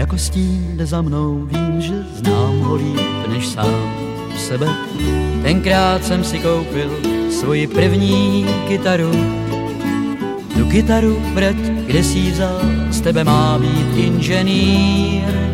jako stín jde za mnou, vím, že znám ho líp než sám sebe. Tenkrát jsem si koupil svoji první kytaru. Tu kytaru, brať, kde si vzal, z tebe má být inženýr.